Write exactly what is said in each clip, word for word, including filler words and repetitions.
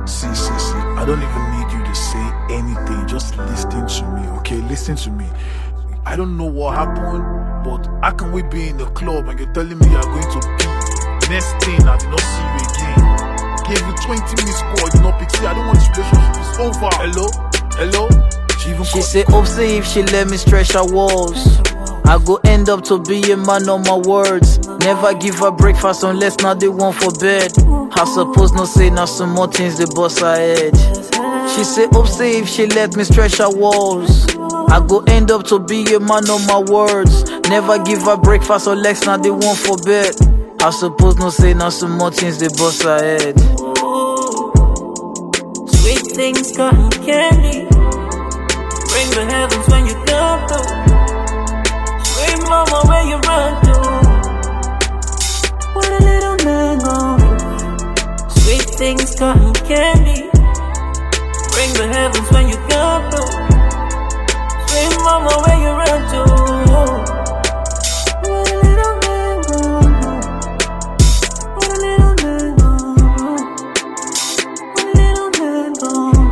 See, see, see, I don't even need you to say anything. Just listen to me, okay? Listen to me. I don't know what happened, but how can we be in the club and you're telling me you're going to pee? Next thing, I did not see you again. Gave you twenty minutes call, you not pick. See, I don't want this relationship. It's over. Hello? Hello? She even She say, "Oh, say if she let me stretch her walls, I go end up to be a man on my words. Never give her breakfast unless not the one for bed. I suppose no say now some more things the boss her head." She say, "Oh, say if she let me stretch her walls, I go end up to be a man on my words. Never give her breakfast unless not the one for bed. I suppose no say now some more things the boss her head." Sweet things, cotton candy, bring the heavens when you come through. Sweet mama, where you run to? What a little man gon' do. Sweet things, cotton candy, bring the heavens when you come through. Sweet mama, where you run to? What a little man gon' do. What a little man gon' do. What a little man gon' do.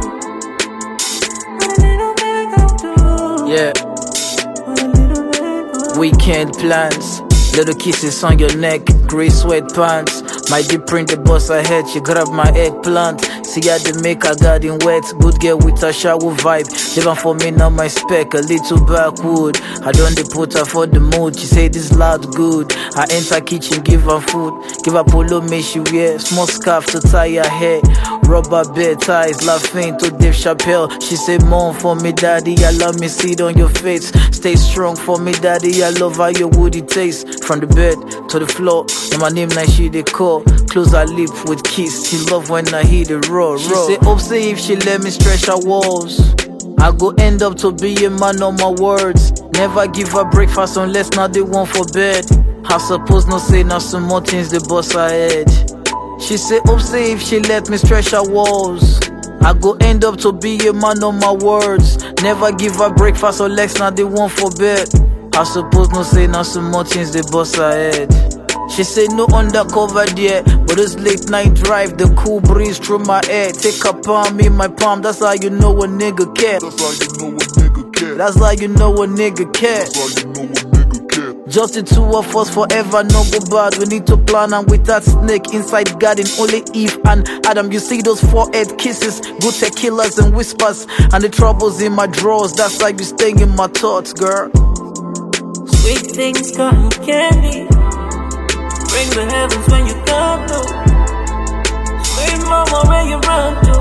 What a little man gon' do. Yeah. What a little man gon' do. Weekend plans, little kisses on your neck, grey sweatpants. My deep print the boss ahead, she grab my eggplant. See how they make her garden wet. Good girl with a shower vibe. Living for me now my spec, a little backwood. I don't dey put her for the mood. She say this loud good. I enter kitchen, give her food. Give her polo, make she wear. Small scarf to tie her hair. Rubber bed ties, laughing to Dave Chappelle. She say, "Mom for me, daddy, I love me, see it on your face. Stay strong for me, daddy, I love how your woody taste." From the bed to the floor, and my name like she dey call. Close her lip with kiss. She love when I hear the roar. She say, "Oh, say if she let me stretch her walls, I go end up to be a man on my words. Never give her breakfast unless not the one for bed. I suppose no say now some more things the boss her head." She say, "Oh, say if she let me stretch her walls, I go end up to be a man on my words. Never give her breakfast unless not the one for bed. I suppose no say now some more things the boss her head." She say no undercover there, but it's late night drive, the cool breeze through my hair. Take a palm in my palm, that's how you know a nigga care. That's how you know a nigga care. That's how you know a nigga care. That's how you know a nigga care. Just the two of us forever, no go bad. We need to plan, and with that snake inside garden, only Eve and Adam. You see those forehead kisses, good tequilas and whispers, and the troubles in my drawers. That's like you staying in my thoughts, girl. Sweet things, cotton candy, bring the heavens when you come through. Sweet mama, where you run to?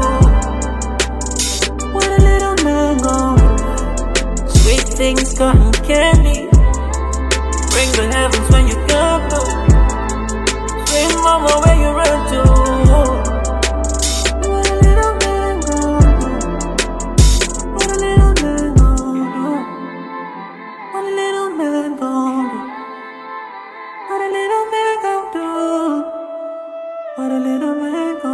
What a little man gon' do. Sweet things, cotton candy, bring the heavens when you come through. Sweet mama, where you run to? What a little man gon' do. What a little man gon' do. What a little man gon' do. What a little man gon' do. What a little man gon' do.